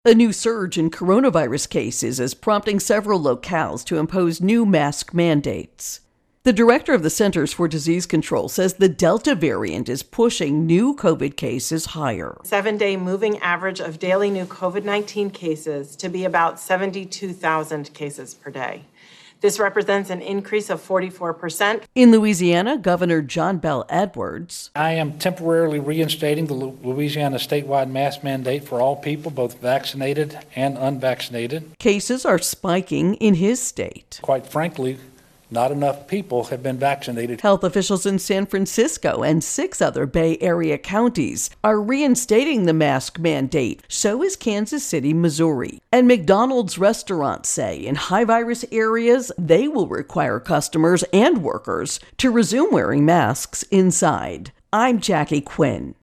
A new surge in coronavirus cases is prompting several locales to impose new mask mandates. The director of the Centers for Disease Control says the Delta variant is pushing new COVID cases higher. 7-day moving average of daily new COVID-19 cases to be about 72,000 cases per day. This represents an increase of 44%. In Louisiana, Governor John Bel Edwards. I am temporarily reinstating the Louisiana statewide mask mandate for all people, both vaccinated and unvaccinated. Cases are spiking in his state. Quite frankly, not enough people have been vaccinated. Health officials in San Francisco and 6 other Bay Area counties are reinstating the mask mandate. So is Kansas City, Missouri. And McDonald's restaurants say in high-virus areas, they will require customers and workers to resume wearing masks inside. I'm Jackie Quinn.